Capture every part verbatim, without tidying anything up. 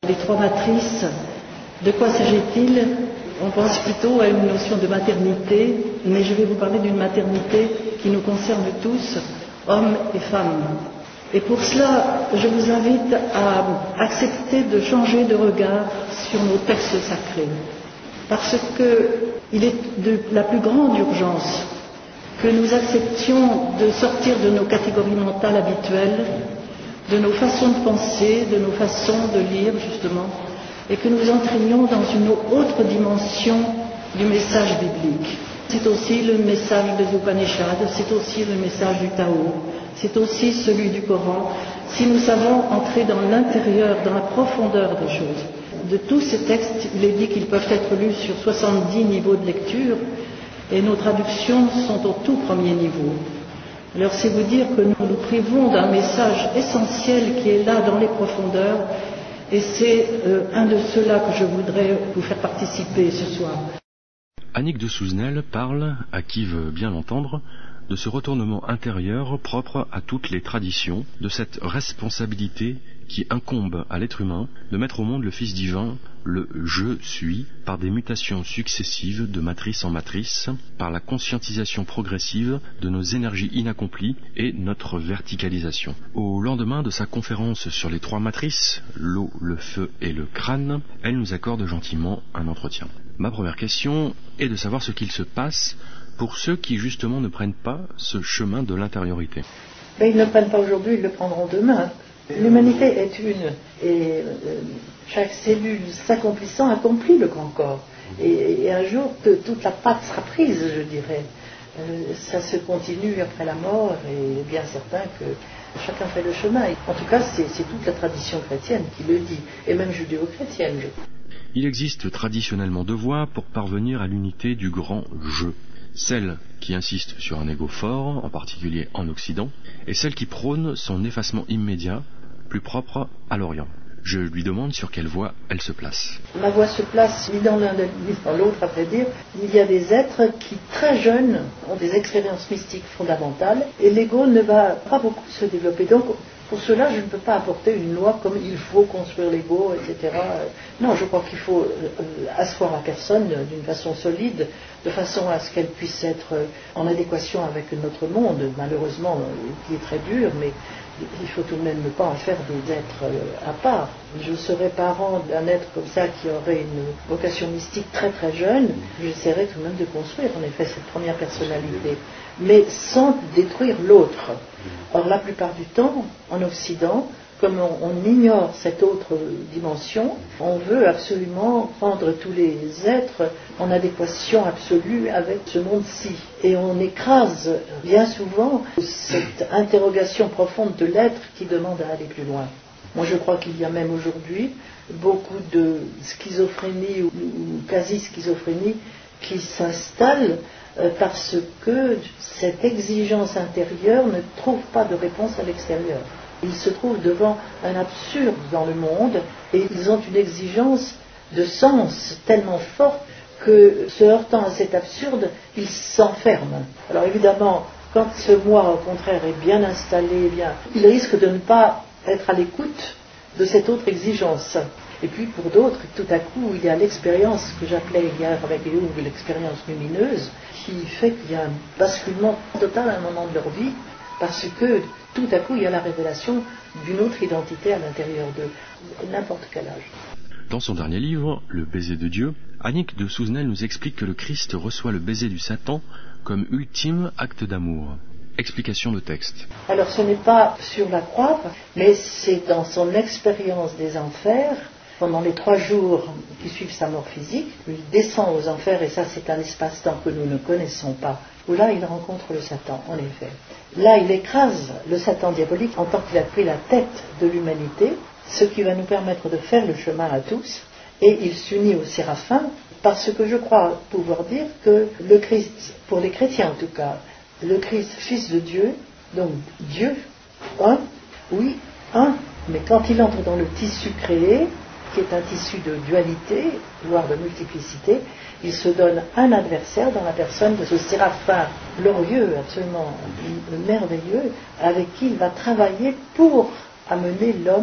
Les trois matrices, de quoi s'agit-il? On pense plutôt à une notion de maternité, mais je vais vous parler d'une maternité qui nous concerne tous, hommes et femmes. Et pour cela, je vous invite à accepter de changer de regard sur nos textes sacrés, parce qu'il est de la plus grande urgence que nous acceptions de sortir de nos catégories mentales habituelles, de nos façons de penser, de nos façons de lire justement, et que nous entraînions dans une autre dimension du message biblique. C'est aussi le message des Upanishads, c'est aussi le message du Tao, c'est aussi celui du Coran, si nous savons entrer dans l'intérieur, dans la profondeur des choses. De tous ces textes, il est dit qu'ils peuvent être lus sur soixante-dix niveaux de lecture, et nos traductions sont au tout premier niveau. Alors c'est vous dire que nous nous privons d'un message essentiel qui est là dans les profondeurs, et c'est euh, un de ceux-là que je voudrais vous faire participer ce soir. Annick de Souzenel parle, à qui veut bien l'entendre, de ce retournement intérieur propre à toutes les traditions, de cette responsabilité qui incombe à l'être humain de mettre au monde le Fils divin, le « je suis », par des mutations successives de matrice en matrice, par la conscientisation progressive de nos énergies inaccomplies et notre verticalisation. Au lendemain de sa conférence sur les trois matrices, l'eau, le feu et le crâne, elle nous accorde gentiment un entretien. Ma première question est de savoir ce qu'il se passe pour ceux qui justement ne prennent pas ce chemin de l'intériorité. Mais ils ne le prennent pas aujourd'hui, ils le prendront demain. L'humanité est une, et euh, chaque cellule s'accomplissant accomplit le grand corps. Et, et un jour, que toute la pâte sera prise, je dirais. Euh, ça se continue après la mort, et bien certain que chacun fait le chemin. En tout cas, c'est, c'est toute la tradition chrétienne qui le dit, et même judéo-chrétienne. Je crois. Il existe traditionnellement deux voies pour parvenir à l'unité du grand « je ». Celle qui insiste sur un ego fort, en particulier en Occident, et celle qui prône son effacement immédiat, plus propre à l'Orient. Je lui demande sur quelle voie elle se place. Ma voie se place ni dans l'un ni dans l'autre, à vrai dire. Il y a des êtres qui, très jeunes, ont des expériences mystiques fondamentales, et l'ego ne va pas beaucoup se développer. Donc, pour cela, je ne peux pas apporter une loi comme il faut construire l'ego, et cetera. Non, je crois qu'il faut asseoir la personne d'une façon solide, de façon à ce qu'elle puisse être en adéquation avec notre monde, malheureusement, qui est très dur, mais il faut tout de même ne pas en faire des êtres à part. Je serais parent d'un être comme ça qui aurait une vocation mystique très très jeune, j'essaierais tout de même de construire en effet cette première personnalité, mais sans détruire l'autre. Or la plupart du temps, en Occident, comme on, on ignore cette autre dimension, on veut absolument rendre tous les êtres en adéquation absolue avec ce monde-ci. Et on écrase bien souvent cette interrogation profonde de l'être qui demande à aller plus loin. Moi je crois qu'il y a même aujourd'hui beaucoup de schizophrénie ou, ou quasi-schizophrénie qui s'installe euh, parce que cette exigence intérieure ne trouve pas de réponse à l'extérieur. Ils se trouvent devant un absurde dans le monde et ils ont une exigence de sens tellement forte que, se heurtant à cet absurde, ils s'enferment. Alors évidemment, quand ce moi, au contraire, est bien installé, bien, il risque de ne pas être à l'écoute de cette autre exigence. Et puis pour d'autres, tout à coup, il y a l'expérience que j'appelais hier avec Jung l'expérience lumineuse, qui fait qu'il y a un basculement total à un moment de leur vie, parce que tout à coup, il y a la révélation d'une autre identité à l'intérieur d'eux, n'importe quel âge. Dans son dernier livre, Le baiser de Dieu, Annick de Souzenel nous explique que le Christ reçoit le baiser du Satan comme ultime acte d'amour. Explication de texte. Alors ce n'est pas sur la croix, mais c'est dans son expérience des enfers. Pendant les trois jours qui suivent sa mort physique, il descend aux enfers, et ça c'est un espace-temps que nous ne connaissons pas, où là il rencontre le Satan, en effet. Là il écrase le Satan diabolique en tant qu'il a pris la tête de l'humanité, ce qui va nous permettre de faire le chemin à tous, et il s'unit aux séraphins, parce que je crois pouvoir dire que le Christ, pour les chrétiens en tout cas, le Christ, fils de Dieu, donc Dieu, un, oui, un, mais quand il entre dans le tissu créé, qui est un tissu de dualité, voire de multiplicité, il se donne un adversaire dans la personne de ce séraphin glorieux, absolument merveilleux, avec qui il va travailler pour amener l'homme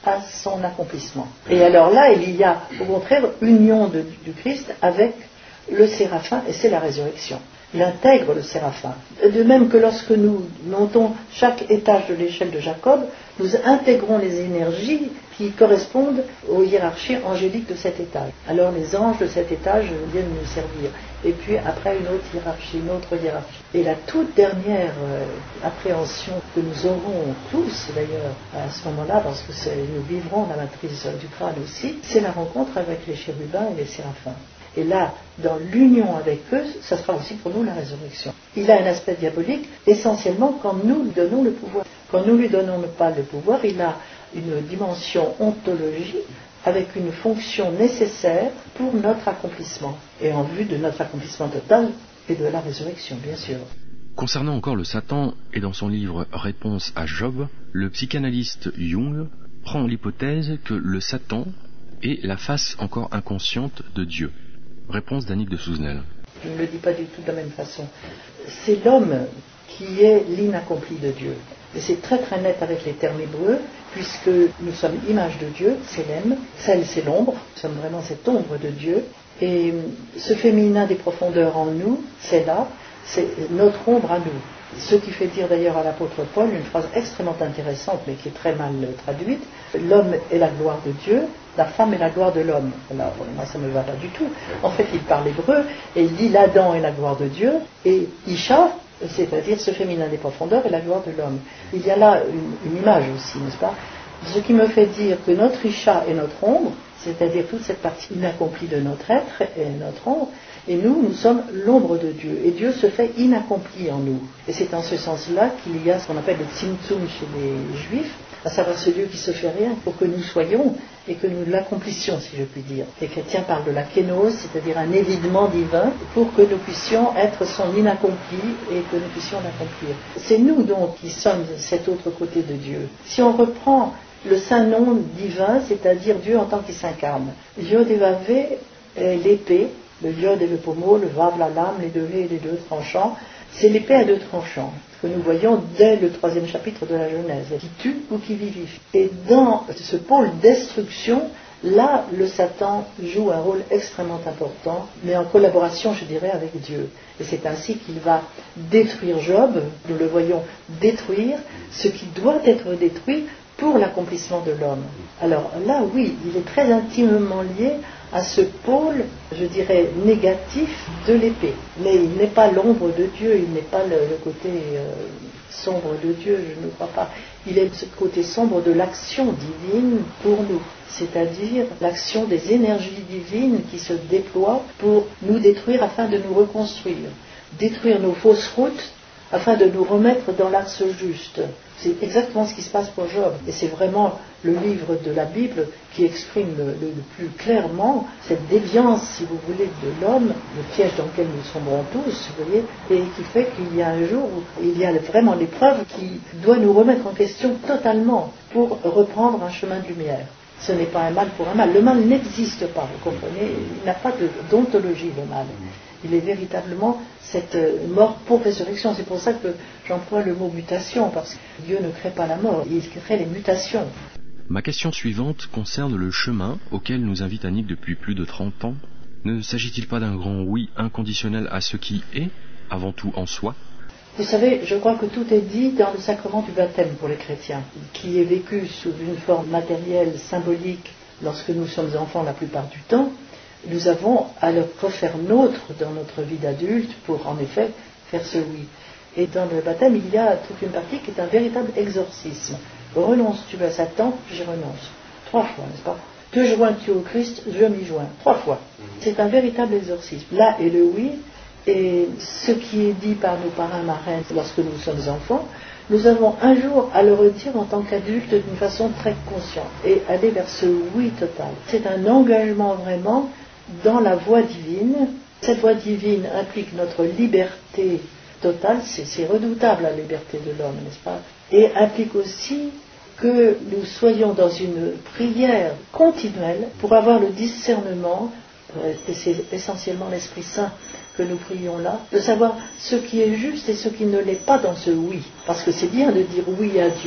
à son accomplissement. Et alors là, il y a au contraire union de, du Christ avec le séraphin, et c'est la résurrection. Il intègre le séraphin. De même que lorsque nous montons chaque étage de l'échelle de Jacob, nous intégrons les énergies qui correspondent aux hiérarchies angéliques de cet étage. Alors les anges de cet étage viennent nous servir. Et puis après une autre hiérarchie, une autre hiérarchie. Et la toute dernière euh, appréhension que nous aurons tous d'ailleurs à ce moment-là, parce que c'est, nous vivrons la matrice du crâne aussi, c'est la rencontre avec les chérubins et les séraphins. Et là, dans l'union avec eux, ça sera aussi pour nous la résurrection. Il a un aspect diabolique, essentiellement quand nous lui donnons le pouvoir. Quand nous lui donnons pas le pouvoir, il a une dimension ontologique avec une fonction nécessaire pour notre accomplissement, et en vue de notre accomplissement total et de la résurrection, bien sûr. Concernant encore le Satan, et dans son livre Réponse à Job, le psychanalyste Jung prend l'hypothèse que le Satan est la face encore inconsciente de Dieu. Réponse d'Annick de Souzenel. Je ne le dis pas du tout de la même façon. C'est l'homme qui est l'inaccompli de Dieu. Et c'est très très net avec les termes hébreux, puisque nous sommes image de Dieu, c'est l'âme, celle c'est l'ombre, nous sommes vraiment cette ombre de Dieu, et ce féminin des profondeurs en nous, c'est là, c'est notre ombre à nous. Ce qui fait dire d'ailleurs à l'apôtre Paul une phrase extrêmement intéressante, mais qui est très mal traduite: l'homme est la gloire de Dieu, la femme est la gloire de l'homme. Alors, moi, ça ne me va pas du tout. En fait, il parle hébreu, et il dit l'Adam est la gloire de Dieu, et Isha, c'est-à-dire ce féminin des profondeurs, est la gloire de l'homme. Il y a là une, une image aussi, n'est-ce pas? Ce qui me fait dire que notre Isha est notre ombre, c'est-à-dire toute cette partie inaccomplie de notre être est notre ombre, et nous, nous sommes l'ombre de Dieu, et Dieu se fait inaccompli en nous. Et c'est en ce sens-là qu'il y a ce qu'on appelle le tzimtzum chez les Juifs, à savoir ce Dieu qui se fait rien pour que nous soyons et que nous l'accomplissions, si je puis dire. Les chrétiens parlent de la kénose, c'est-à-dire un évidement divin, pour que nous puissions être son inaccompli et que nous puissions l'accomplir. C'est nous donc qui sommes cet autre côté de Dieu. Si on reprend le saint nom divin, c'est-à-dire Dieu en tant qu'il s'incarne, Yod et Vavé est l'épée, le Yod et le pommeau, le Vav la lame, les deux V et les deux tranchants, c'est l'épée à deux tranchants que nous voyons dès le troisième chapitre de la Genèse, qui tue ou qui vivifie. Et dans ce pôle destruction, là, le Satan joue un rôle extrêmement important, mais en collaboration, je dirais, avec Dieu. Et c'est ainsi qu'il va détruire Job, nous le voyons détruire ce qui doit être détruit pour l'accomplissement de l'homme. Alors là, oui, il est très intimement lié à ce pôle, je dirais, négatif de l'épée. Mais il n'est pas l'ombre de Dieu, il n'est pas le, le côté euh, sombre de Dieu, je ne crois pas. Il est ce côté sombre de l'action divine pour nous, c'est-à-dire l'action des énergies divines qui se déploient pour nous détruire afin de nous reconstruire, détruire nos fausses routes afin de nous remettre dans l'axe juste. C'est exactement ce qui se passe pour Job. Et c'est vraiment le livre de la Bible qui exprime le, le, le plus clairement cette déviance, si vous voulez, de l'homme, le piège dans lequel nous sombrons tous, vous voyez, et qui fait qu'il y a un jour où il y a vraiment l'épreuve qui doit nous remettre en question totalement pour reprendre un chemin de lumière. Ce n'est pas un mal pour un mal. Le mal n'existe pas, vous comprenez. Il n'a pas de, d'ontologie, le mal. Il est véritablement cette mort pour résurrection. C'est pour ça que j'emploie le mot mutation, parce que Dieu ne crée pas la mort, il crée les mutations. Ma question suivante concerne le chemin auquel nous invite Annick depuis plus de trente ans. Ne s'agit-il pas d'un grand oui inconditionnel à ce qui est, avant tout en soi ? Vous savez, je crois que tout est dit dans le sacrement du baptême pour les chrétiens, qui est vécu sous une forme matérielle, symbolique, lorsque nous sommes enfants la plupart du temps. Nous avons à le refaire nôtre dans notre vie d'adulte pour, en effet, faire ce oui. Et dans le baptême, il y a toute une partie qui est un véritable exorcisme. Renonces-tu à Satan? J'y renonce. Trois fois, n'est-ce pas? Te joins-tu au Christ? Je m'y joins. Trois fois. C'est un véritable exorcisme. Là est le oui, et ce qui est dit par nos parrains marraines lorsque nous sommes enfants, nous avons un jour à le redire en tant qu'adultes d'une façon très consciente et aller vers ce oui total. C'est un engagement vraiment dans la voie divine. Cette voie divine implique notre liberté totale, c'est, c'est redoutable la liberté de l'homme, n'est-ce pas? Et implique aussi que nous soyons dans une prière continuelle pour avoir le discernement, et c'est essentiellement l'Esprit Saint que nous prions là, de savoir ce qui est juste et ce qui ne l'est pas dans ce oui. Parce que c'est bien de dire oui à Dieu,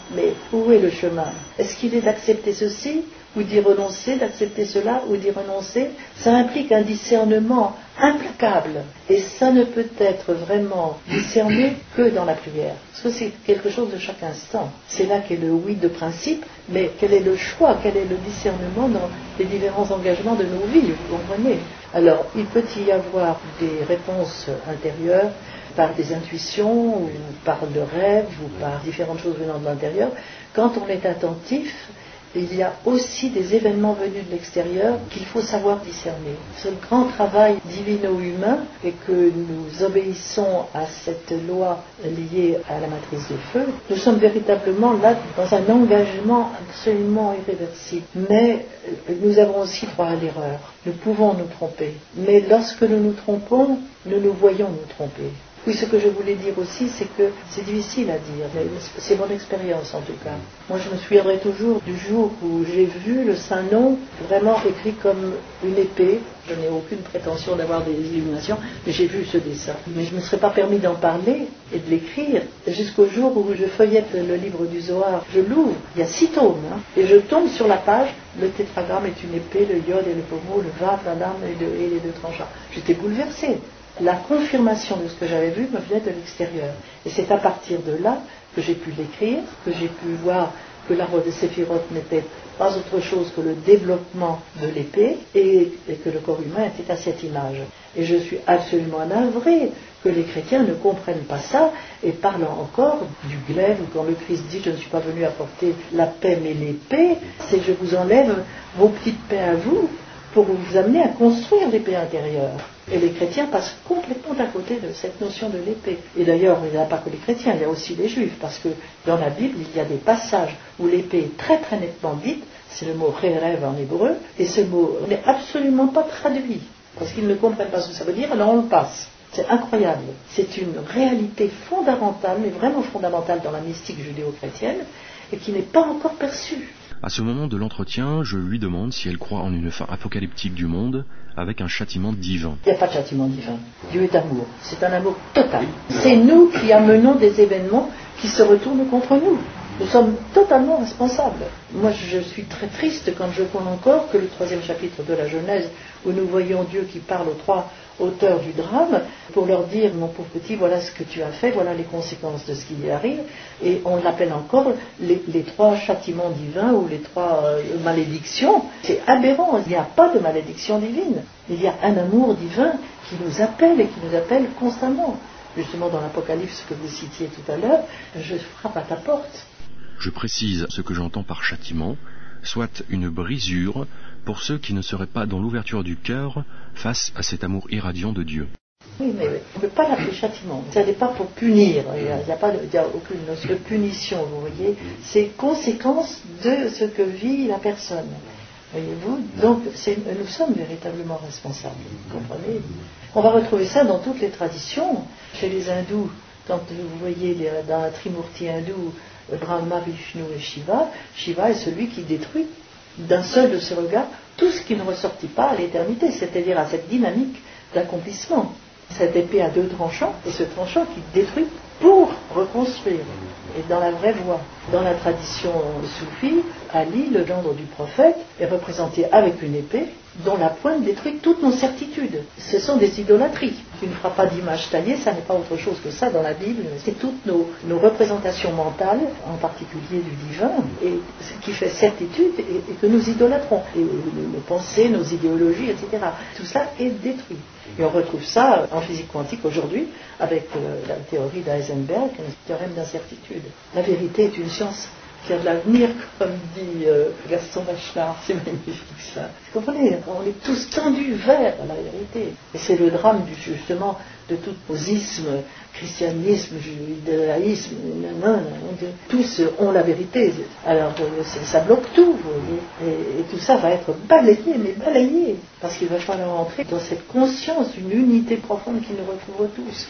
Mais où est le chemin? Est-ce qu'il est d'accepter ceci ou d'y renoncer, d'accepter cela ou d'y renoncer? Ça implique un discernement implacable. Et ça ne peut être vraiment discerné que dans la prière. Parce que c'est quelque chose de chaque instant. C'est là qu'est le oui de principe, mais quel est le choix, quel est le discernement dans les différents engagements de nos vies, vous comprenez? Alors, il peut y avoir des réponses intérieures par des intuitions, ou par le rêve, ou par différentes choses venant de l'intérieur. Quand on est attentif, il y a aussi des événements venus de l'extérieur qu'il faut savoir discerner. C'est le grand travail divino-humain et que nous obéissons à cette loi liée à la matrice de feu. Nous sommes véritablement là dans un engagement absolument irréversible. Mais nous avons aussi droit à l'erreur. Nous pouvons nous tromper. Mais lorsque nous nous trompons, nous nous voyons nous tromper. Oui, ce que je voulais dire aussi, c'est que c'est difficile à dire, mais c'est mon expérience en tout cas. Moi, je me souviendrai toujours du jour où j'ai vu le Saint-Nom vraiment écrit comme une épée. Je n'ai aucune prétention d'avoir des illuminations, mais j'ai vu ce dessin. Mais je ne me serais pas permis d'en parler et de l'écrire jusqu'au jour où je feuillette le livre du Zohar. Je l'ouvre, il y a six tomes, hein, et je tombe sur la page. Le tétragramme est une épée, le iode et le pommeau, le vav, la lame et, de, et les deux tranchants. J'étais bouleversée. La confirmation de ce que j'avais vu me venait de l'extérieur. Et c'est à partir de là que j'ai pu l'écrire, que j'ai pu voir que l'arbre de Séphiroth n'était pas autre chose que le développement de l'épée et, et que le corps humain était à cette image. Et je suis absolument navrée que les chrétiens ne comprennent pas ça et parlent encore du glaive, quand le Christ dit « je ne suis pas venu apporter la paix mais l'épée », c'est « je vous enlève vos petites paix à vous » pour vous amener à construire l'épée intérieure. Et les chrétiens passent complètement à côté de cette notion de l'épée. Et d'ailleurs, il n'y a pas que les chrétiens, il y a aussi les juifs, parce que dans la Bible, il y a des passages où l'épée est très très nettement dite, c'est le mot rérev en hébreu, et ce mot n'est absolument pas traduit, parce qu'ils ne comprennent pas ce que ça veut dire, alors on le passe. C'est incroyable. C'est une réalité fondamentale, mais vraiment fondamentale dans la mystique judéo-chrétienne, et qui n'est pas encore perçue. À ce moment de l'entretien, je lui demande si elle croit en une fin apocalyptique du monde avec un châtiment divin. Il n'y a pas de châtiment divin. Dieu est amour. C'est un amour total. C'est nous qui amenons des événements qui se retournent contre nous. Nous sommes totalement responsables. Moi, je suis très triste quand je vois encore que le troisième chapitre de la Genèse, où nous voyons Dieu qui parle aux trois auteurs du drame, pour leur dire, mon pauvre petit, voilà ce que tu as fait, voilà les conséquences de ce qui y arrive, et on l'appelle encore les, les trois châtiments divins ou les trois euh, malédictions. C'est aberrant, il n'y a pas de malédiction divine. Il y a un amour divin qui nous appelle et qui nous appelle constamment. Justement, dans l'Apocalypse que vous citiez tout à l'heure, je frappe à ta porte. Je précise ce que j'entends par châtiment, soit une brisure pour ceux qui ne seraient pas dans l'ouverture du cœur face à cet amour irradiant de Dieu. Oui, mais on ne peut pas l'appeler châtiment. Ça n'est pas pour punir. Il n'y a, il y a, pas de, il y a aucune notion de punition, vous voyez. C'est conséquence de ce que vit la personne. Voyez-vous? Donc, c'est, nous sommes véritablement responsables. Vous comprenez? On va retrouver ça dans toutes les traditions. Chez les hindous, quand vous voyez les, dans la Trimurti hindoue, Brahma, Vishnu et Shiva, Shiva est celui qui détruit d'un seul de ses regards tout ce qui ne ressortit pas à l'éternité, c'est-à-dire à cette dynamique d'accomplissement. Cette épée à deux tranchants, et ce tranchant qui détruit pour reconstruire, et dans la vraie voie. Dans la tradition soufie, Ali, le gendre du prophète, est représenté avec une épée dont la pointe détruit toutes nos certitudes. Ce sont des idolâtries. Tu ne feras pas d'image taillée, ça n'est pas autre chose que ça dans la Bible. C'est toutes nos, nos représentations mentales, en particulier du divin, et ce qui fait certitude et, et que nous idolâtrons. Et nos pensées, nos idéologies, et cetera. Tout ça est détruit. Et on retrouve ça en physique quantique aujourd'hui avec euh, la théorie d'Heisenberg, un théorème d'incertitude. La vérité est une science qui a de l'avenir, comme dit euh, Gaston Bachelard. C'est magnifique ça. Vous comprenez? On est tous tendus vers la vérité. Et c'est le drame du, justement de tout posisme, christianisme, judaïsme, non, non, tous ont la vérité. Alors ça bloque tout, vous voyez. Et, et tout ça va être balayé, mais balayé. Parce qu'il va falloir entrer dans cette conscience d'une unité profonde qui nous recouvre tous.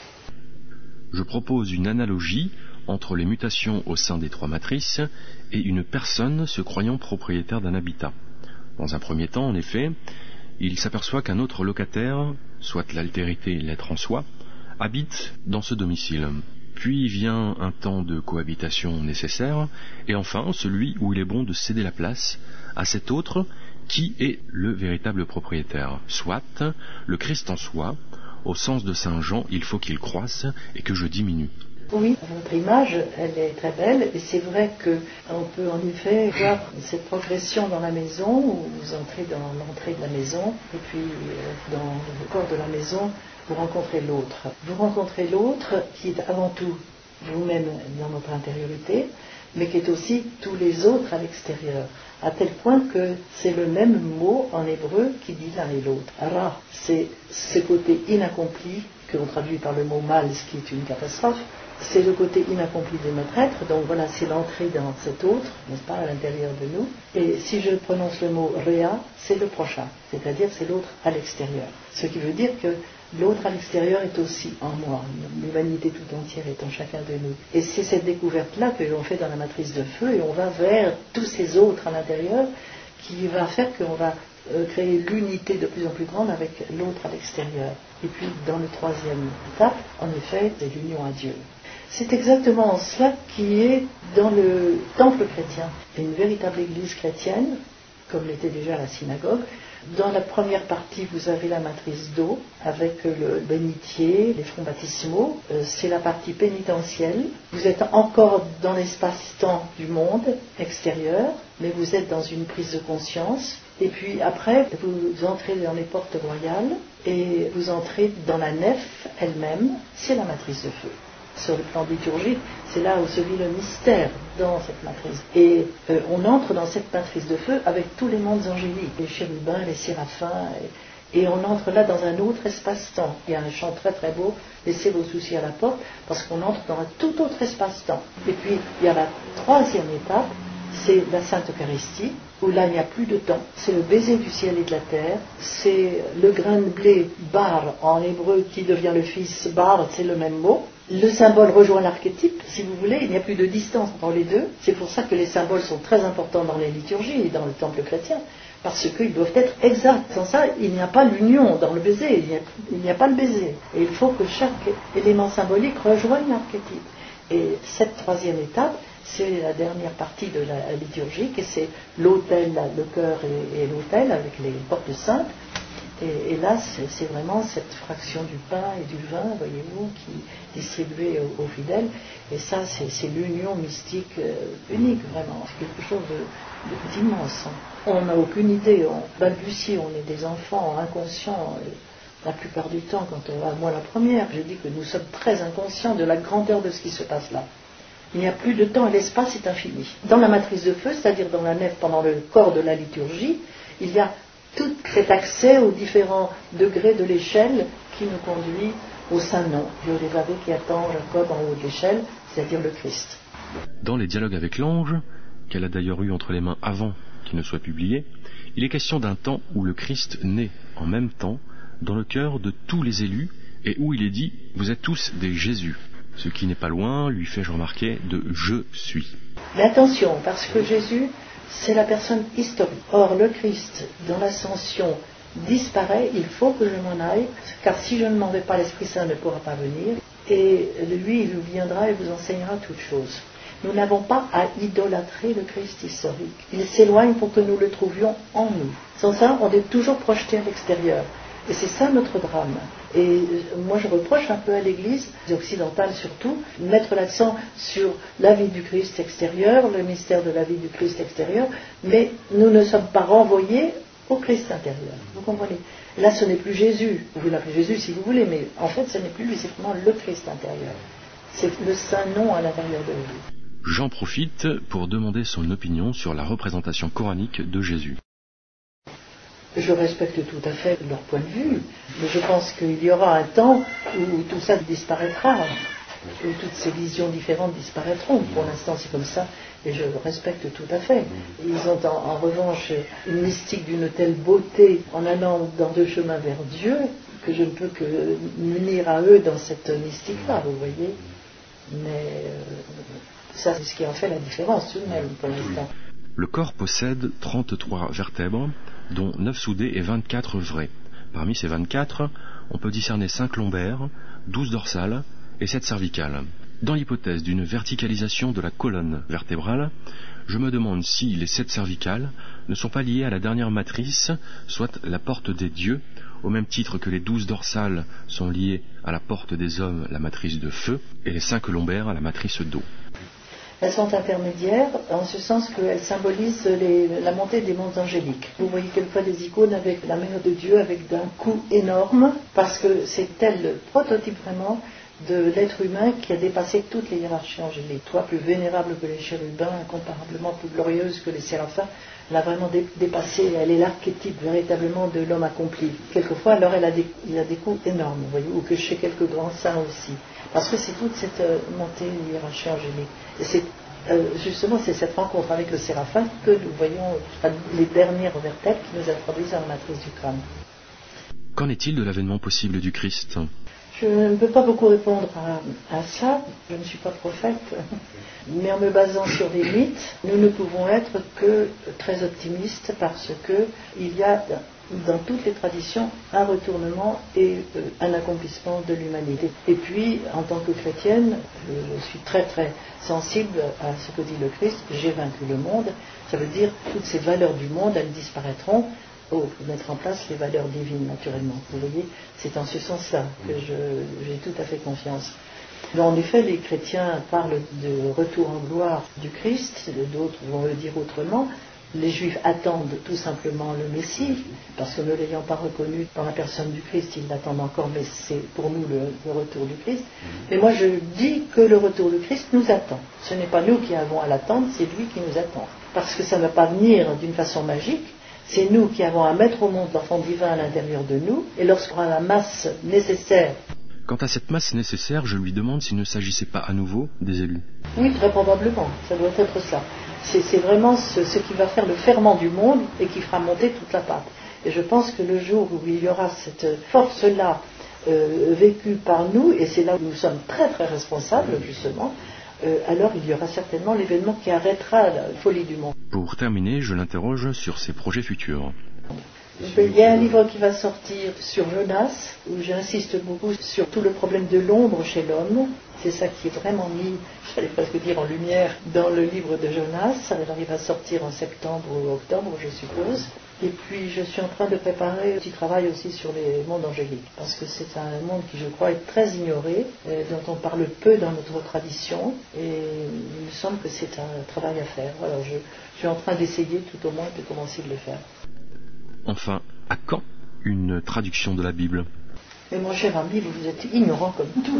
Je propose une analogie entre les mutations au sein des trois matrices et une personne se croyant propriétaire d'un habitat. Dans un premier temps, en effet, il s'aperçoit qu'un autre locataire, soit l'altérité, l'être en soi, habite dans ce domicile. puis vient un temps de cohabitation nécessaire, et enfin celui où il est bon de céder la place à cet autre qui est le véritable propriétaire, soit le Christ en soi. Au sens de saint Jean, il faut qu'il croisse et que je diminue. Oui, votre image, elle est très belle, et c'est vrai qu'on peut en effet voir cette progression dans la maison, où vous entrez dans l'entrée de la maison, et puis dans le corps de la maison, vous rencontrez l'autre. Vous rencontrez l'autre qui est avant tout vous-même dans votre intériorité, mais qui est aussi tous les autres à l'extérieur, à tel point que c'est le même mot en hébreu qui dit l'un et l'autre. Ra, c'est ce côté inaccompli, que l'on traduit par le mot mal, ce qui est une catastrophe. C'est le côté inaccompli de notre être, donc voilà, c'est l'entrée dans cet autre, n'est-ce pas, à l'intérieur de nous. Et si je prononce le mot Réa, c'est le prochain, c'est-à-dire c'est l'autre à l'extérieur. Ce qui veut dire que l'autre à l'extérieur est aussi en moi, l'humanité tout entière est en chacun de nous. Et c'est cette découverte-là que l'on fait dans la matrice de feu, et on va vers tous ces autres à l'intérieur, qui va faire qu'on va créer l'unité de plus en plus grande avec l'autre à l'extérieur. Et puis dans le troisième étape, en effet, c'est l'union à Dieu. C'est exactement cela qui est dans le temple chrétien. Une véritable église chrétienne, comme l'était déjà la synagogue. Dans la première partie, vous avez la matrice d'eau, avec le bénitier, les fronts baptismaux. C'est la partie pénitentielle. Vous êtes encore dans l'espace-temps du monde extérieur, mais vous êtes dans une prise de conscience. Et puis après, vous entrez dans les portes royales, et vous entrez dans la nef elle-même. C'est la matrice de feu. Sur le plan liturgique, c'est là où se vit le mystère dans cette matrice. Et euh, on entre dans cette matrice de feu avec tous les mondes angéliques, les chérubins, les séraphins, et, et on entre là dans un autre espace-temps. Il y a un chant très très beau, laissez vos soucis à la porte, parce qu'on entre dans un tout autre espace-temps. Et puis il y a la troisième étape, c'est la Sainte Eucharistie, où là il n'y a plus de temps. C'est le baiser du ciel et de la terre, c'est le grain de blé, bar en hébreu, qui devient le fils, bar, c'est le même mot. Le symbole rejoint l'archétype, si vous voulez, il n'y a plus de distance entre les deux. C'est pour ça que les symboles sont très importants dans les liturgies et dans le temple chrétien, parce qu'ils doivent être exacts. Sans ça, il n'y a pas l'union dans le baiser, il n'y a, il n'y a pas le baiser. Et il faut que chaque élément symbolique rejoigne l'archétype. Et cette troisième étape, c'est la dernière partie de la liturgique, et c'est l'autel, le cœur et, et l'autel avec les portes saintes. Et, et là, c'est, c'est vraiment cette fraction du pain et du vin, voyez-vous, qui est distribuée aux, aux fidèles. Et ça, c'est, c'est l'union mystique euh, unique, vraiment. C'est quelque chose de, de, d'immense. On n'a aucune idée, on balbutie, on est des enfants inconscients. La plupart du temps, quand on va, moi la première, je dis que nous sommes très inconscients de la grandeur de ce qui se passe là. Il n'y a plus de temps et l'espace est infini. Dans la matrice de feu, c'est-à-dire dans la nef, pendant le corps de la liturgie, il y a tout cet accès aux différents degrés de l'échelle qui nous conduit au Saint-Nom. Yodévavé qui attend Jacob en haut de l'échelle, c'est-à-dire le Christ. Dans les dialogues avec l'ange, qu'elle a d'ailleurs eu entre les mains avant qu'il ne soit publié, il est question d'un temps où le Christ naît en même temps dans le cœur de tous les élus et où il est dit « Vous êtes tous des Jésus ». Ce qui n'est pas loin, lui fais-je remarquer, de « Je suis ». Mais attention, parce que Jésus, c'est la personne historique. Or, le Christ, dans l'ascension, disparaît, il faut que je m'en aille, car si je ne m'en vais pas, l'Esprit Saint ne pourra pas venir, et lui, il vous viendra et vous enseignera toutes choses. Nous n'avons pas à idolâtrer le Christ historique. Il s'éloigne pour que nous le trouvions en nous. Sans ça, on est toujours projeté à l'extérieur. Et c'est ça notre drame. Et moi je reproche un peu à l'Église, occidentale surtout, de mettre l'accent sur la vie du Christ extérieur, le mystère de la vie du Christ extérieur, mais nous ne sommes pas renvoyés au Christ intérieur. Vous comprenez ? Là ce n'est plus Jésus, vous l'appelez Jésus si vous voulez, mais en fait ce n'est plus lui, c'est vraiment le Christ intérieur. C'est le Saint-Nom à l'intérieur de lui. J'en profite pour demander son opinion sur la représentation coranique de Jésus. Je respecte tout à fait leur point de vue, mais je pense qu'il y aura un temps où tout ça disparaîtra, où toutes ces visions différentes disparaîtront. Pour l'instant, c'est comme ça, et je respecte tout à fait. Ils ont en, en revanche une mystique d'une telle beauté en allant dans deux chemins vers Dieu, que je ne peux que m'unir à eux dans cette mystique-là, vous voyez. Mais euh, ça, c'est ce qui en fait la différence tout de même, pour l'instant. Le corps possède trente-trois vertèbres, dont neuf soudées et vingt-quatre vraies. Parmi ces vingt-quatre, on peut discerner cinq lombaires, douze dorsales et sept cervicales. Dans l'hypothèse d'une verticalisation de la colonne vertébrale, je me demande si les sept cervicales ne sont pas liées à la dernière matrice, soit la porte des dieux, au même titre que les douze dorsales sont liées à la porte des hommes, la matrice de feu, et les cinq lombaires à la matrice d'eau. Elles sont intermédiaires en ce sens qu'elles symbolisent les, la montée des mondes angéliques. Vous voyez quelquefois des icônes avec la mère de Dieu avec d'un coup énorme, parce que c'est elle le prototype vraiment de l'être humain qui a dépassé toutes les hiérarchies angéliques. Toi, plus vénérable que les chérubins, incomparablement plus glorieuse que les séraphins, elle a vraiment dé- dépassé, elle est l'archétype véritablement de l'homme accompli. Quelquefois, alors elle a des, il a des coups énormes, vous voyez, ou que chez quelques grands saints aussi. Parce que c'est toute cette euh, montée de hiérarchie angélique. Et c'est euh, justement c'est cette rencontre avec le séraphin que nous voyons euh, les dernières vertèbres qui nous introduisent à la matrice du crâne. Qu'en est-il de l'avènement possible du Christ ? Je ne peux pas beaucoup répondre à, à ça, je ne suis pas prophète, mais en me basant sur des mythes, nous ne pouvons être que très optimistes parce qu'il y a dans toutes les traditions un retournement et euh, un accomplissement de l'humanité. Et puis, en tant que chrétienne, je suis très très sensible à ce que dit le Christ, j'ai vaincu le monde, ça veut dire toutes ces valeurs du monde, elles disparaîtront. Oh, pour mettre en place les valeurs divines, naturellement. Vous voyez, c'est en ce sens-là que je, j'ai tout à fait confiance. Mais en effet, les chrétiens parlent de retour en gloire du Christ, d'autres vont le dire autrement. Les Juifs attendent tout simplement le Messie, parce que ne l'ayant pas reconnu dans la personne du Christ, ils l'attendent encore, mais c'est pour nous le, le retour du Christ. Mais moi, je dis que le retour du Christ nous attend. Ce n'est pas nous qui avons à l'attendre, c'est lui qui nous attend. Parce que ça ne va pas venir d'une façon magique. C'est nous qui avons à mettre au monde l'enfant divin à l'intérieur de nous, et lorsqu'on a la masse nécessaire. Quant à cette masse nécessaire, je lui demande s'il ne s'agissait pas à nouveau des élus. Oui, très probablement, ça doit être ça. C'est, c'est vraiment ce, ce qui va faire le ferment du monde et qui fera monter toute la pâte. Et je pense que le jour où il y aura cette force-là euh, vécue par nous, et c'est là où nous sommes très très responsables justement, Euh, alors il y aura certainement l'événement qui arrêtera la folie du monde. Pour terminer, je l'interroge sur ses projets futurs. Il y a un livre qui va sortir sur Jonas, où j'insiste beaucoup sur tout le problème de l'ombre chez l'homme. C'est ça qui est vraiment mis, j'allais presque dire en lumière, dans le livre de Jonas. Alors il va sortir en septembre ou octobre, je suppose. Et puis je suis en train de préparer un petit travail aussi sur les mondes angéliques, parce que c'est un monde qui, je crois, est très ignoré, euh, dont on parle peu dans notre tradition, et il me semble que c'est un travail à faire. Alors je, je suis en train d'essayer tout au moins de commencer de le faire. Enfin, à quand une traduction de la Bible ? Mais mon cher ami, vous êtes ignorant comme tout.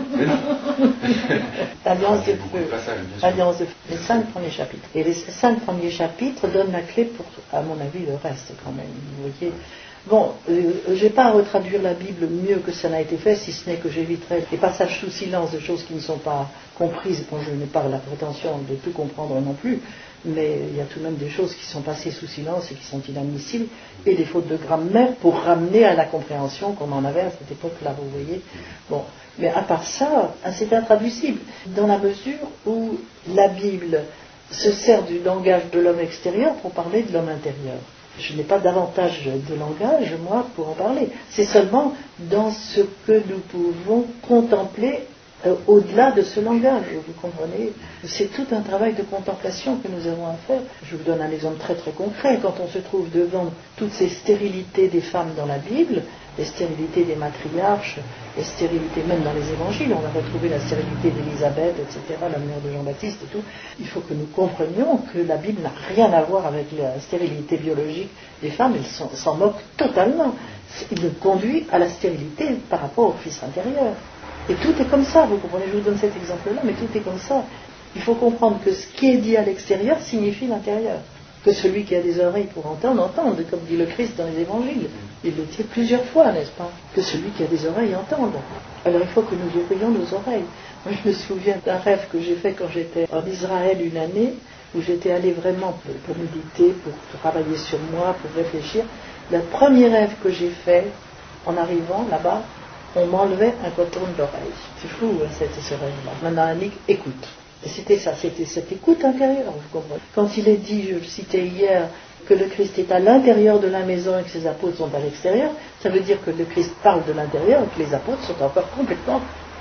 Alliance de feu. Alliance de feu. Les cinq premiers chapitres. Et les cinq premiers chapitres donnent la clé pour, à mon avis, le reste quand même. Vous voyez. Bon, euh, je n'ai pas à retraduire la Bible mieux que ça n'a été fait, si ce n'est que j'éviterai les passages sous silence de choses qui ne sont pas comprises. Bon, je n'ai pas la prétention de tout comprendre non plus, mais il y a tout de même des choses qui sont passées sous silence et qui sont inadmissibles, et des fautes de grammaire pour ramener à la compréhension qu'on en avait à cette époque-là, vous voyez. Bon, mais à part ça, c'est intraduisible, dans la mesure où la Bible se sert du langage de l'homme extérieur pour parler de l'homme intérieur. Je n'ai pas davantage de langage, moi, pour en parler. C'est seulement dans ce que nous pouvons contempler euh, au-delà de ce langage, vous comprenez. C'est tout un travail de contemplation que nous avons à faire. Je vous donne un exemple très très concret. Quand on se trouve devant toutes ces stérilités des femmes dans la Bible, les stérilités des matriarches, les stérilités même dans les évangiles, on va retrouver la stérilité d'Élisabeth, et cetera, la mère de Jean-Baptiste et tout. Il faut que nous comprenions que la Bible n'a rien à voir avec la stérilité biologique des femmes, elle s'en, s'en moque totalement. Il le conduit à la stérilité par rapport au fils intérieur. Et tout est comme ça, vous comprenez, je vous donne cet exemple-là, mais tout est comme ça. Il faut comprendre que ce qui est dit à l'extérieur signifie l'intérieur. Que celui qui a des oreilles pour entendre, entende, comme dit le Christ dans les évangiles. Il le dit plusieurs fois, n'est-ce pas? Que celui qui a des oreilles entende. Alors il faut que nous ouvrions nos oreilles. Moi je me souviens d'un rêve que j'ai fait quand j'étais en Israël une année, où j'étais allé vraiment pour, pour méditer, pour travailler sur moi, pour réfléchir. Le premier rêve que j'ai fait, en arrivant là-bas, on m'enlevait un coton de l'oreille. C'est fou, hein, c'était ce rêve-là. Maintenant, Annick, écoute. Et c'était ça, c'était cette écoute intérieure, vous comprenez. Quand il est dit, je le citais hier, que le Christ est à l'intérieur de la maison et que ses apôtres sont à l'extérieur, ça veut dire que le Christ parle de l'intérieur et que les apôtres sont encore complètement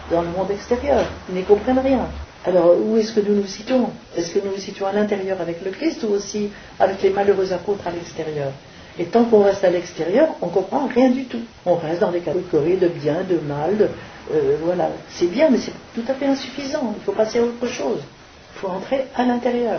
dans le monde extérieur. Ils n'y comprennent rien. Alors, où est-ce que nous nous situons? Est-ce que nous nous situons à l'intérieur avec le Christ ou aussi avec les malheureux apôtres à l'extérieur? Et tant qu'on reste à l'extérieur, on ne comprend rien du tout. On reste dans les catégories de bien, de mal, de, euh, voilà. C'est bien, mais c'est tout à fait insuffisant. Il faut passer à autre chose. Il faut entrer à l'intérieur.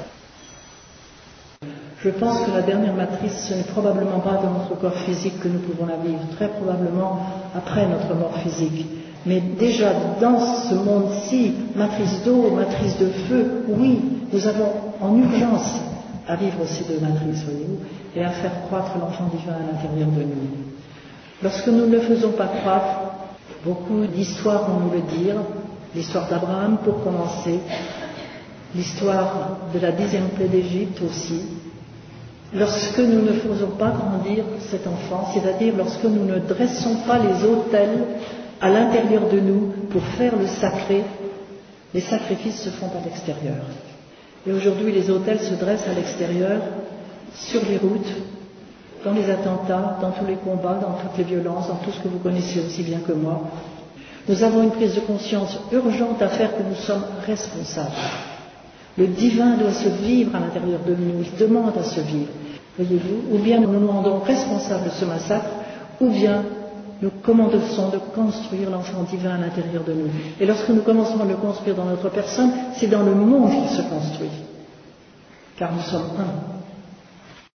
Je pense que la dernière matrice, ce n'est probablement pas dans notre corps physique que nous pouvons la vivre, très probablement après notre mort physique. Mais déjà dans ce monde-ci, matrice d'eau, matrice de feu, oui, nous avons en urgence à vivre ces deux matrices, voyez-vous, et à faire croître l'enfant divin à l'intérieur de nous. Lorsque nous ne le faisons pas croître, beaucoup d'histoires vont nous le dire, l'histoire d'Abraham pour commencer, l'histoire de la dixième plaie d'Égypte aussi. Lorsque nous ne faisons pas grandir cet enfant, c'est-à-dire lorsque nous ne dressons pas les autels à l'intérieur de nous pour faire le sacré, les sacrifices se font à l'extérieur. Et aujourd'hui, les autels se dressent à l'extérieur, sur les routes, dans les attentats, dans tous les combats, dans toutes les violences, dans tout ce que vous connaissez aussi bien que moi. Nous avons une prise de conscience urgente à faire que nous sommes responsables. Le divin doit se vivre à l'intérieur de nous, il demande à se vivre, voyez-vous, ou bien nous nous rendons responsables de ce massacre, ou bien nous commençons de construire l'enfant divin à l'intérieur de nous. Et lorsque nous commençons à le construire dans notre personne, c'est dans le monde qu'il se construit, car nous sommes un.